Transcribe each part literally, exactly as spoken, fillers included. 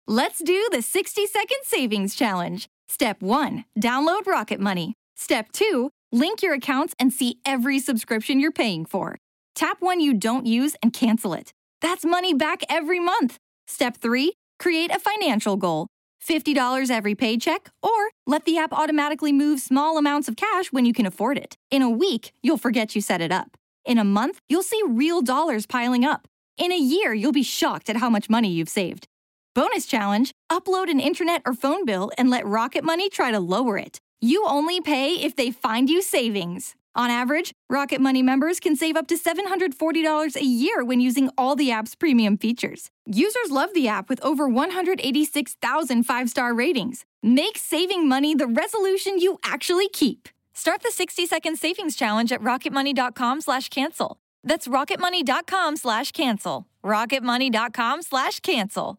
Let's do the sixty second Savings Challenge. Step one, download Rocket Money. Step two, link your accounts and see every subscription you're paying for. Tap one you don't use and cancel it. That's money back every month. Step three, create a financial goal. fifty dollars every paycheck, or let the app automatically move small amounts of cash when you can afford it. In a week, you'll forget you set it up. In a month, you'll see real dollars piling up. In a year, you'll be shocked at how much money you've saved. Bonus challenge, upload an internet or phone bill and let Rocket Money try to lower it. You only pay if they find you savings. On average, Rocket Money members can save up to seven hundred forty dollars a year when using all the app's premium features. Users love the app with over one hundred eighty-six thousand five-star ratings. Make saving money the resolution you actually keep. Start the sixty second Savings Challenge at rocketmoney.com slash cancel. That's rocketmoney.com slash cancel. rocketmoney.com slash cancel.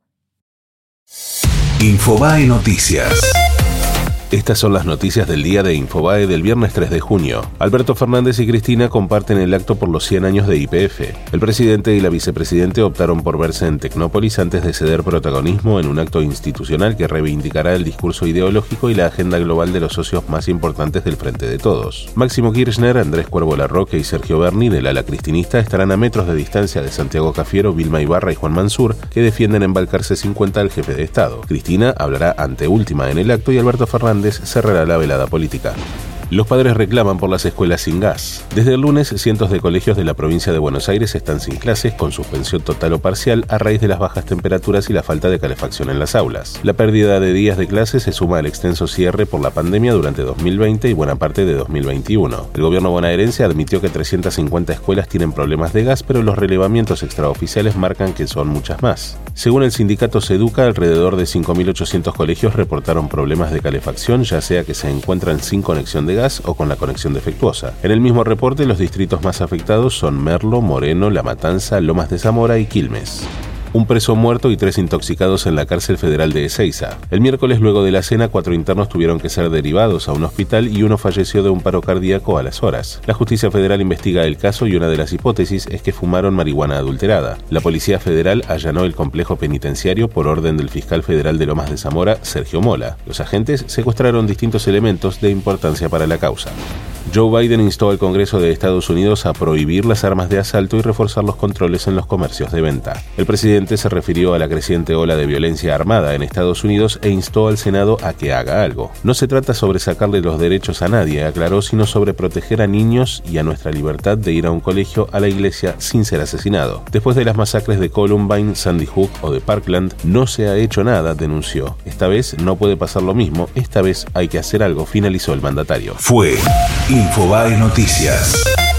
Infobae Noticias. Estas son las noticias del día de Infobae del viernes tres de junio. Alberto Fernández y Cristina comparten el acto por los cien años de Y P F. El presidente y la vicepresidente optaron por verse en Tecnópolis antes de ceder protagonismo en un acto institucional que reivindicará el discurso ideológico y la agenda global de los socios más importantes del Frente de Todos. Máximo Kirchner, Andrés Cuervo Larroque y Sergio Berni, del ala cristinista, estarán a metros de distancia de Santiago Cafiero, Vilma Ibarra y Juan Mansur, que defienden embalcarse cincuenta al jefe de Estado. Cristina hablará ante última en el acto y Alberto Fernández cerrará la velada política. Los padres reclaman por las escuelas sin gas. Desde el lunes, cientos de colegios de la provincia de Buenos Aires están sin clases, con suspensión total o parcial, a raíz de las bajas temperaturas y la falta de calefacción en las aulas. La pérdida de días de clases se suma al extenso cierre por la pandemia durante dos mil veinte y buena parte de dos mil veintiuno. El gobierno bonaerense admitió que trescientas cincuenta escuelas tienen problemas de gas, pero los relevamientos extraoficiales marcan que son muchas más. Según el sindicato Seduca, alrededor de cinco mil ochocientos colegios reportaron problemas de calefacción, ya sea que se encuentran sin conexión de gas o con la conexión defectuosa. En el mismo reporte, los distritos más afectados son Merlo, Moreno, La Matanza, Lomas de Zamora y Quilmes. Un preso muerto y tres intoxicados en la cárcel federal de Ezeiza. El miércoles, luego de la cena, cuatro internos tuvieron que ser derivados a un hospital y uno falleció de un paro cardíaco a las horas. La justicia federal investiga el caso y una de las hipótesis es que fumaron marihuana adulterada. La policía federal allanó el complejo penitenciario por orden del fiscal federal de Lomas de Zamora, Sergio Mola. Los agentes secuestraron distintos elementos de importancia para la causa. Joe Biden instó al Congreso de Estados Unidos a prohibir las armas de asalto y reforzar los controles en los comercios de venta. El presidente se refirió a la creciente ola de violencia armada en Estados Unidos e instó al Senado a que haga algo. No se trata sobre sacarle los derechos a nadie, aclaró, sino sobre proteger a niños y a nuestra libertad de ir a un colegio, a la iglesia, sin ser asesinado. Después de las masacres de Columbine, Sandy Hook o de Parkland, no se ha hecho nada, denunció. Esta vez no puede pasar lo mismo, esta vez hay que hacer algo, finalizó el mandatario. Fue Infobae Noticias.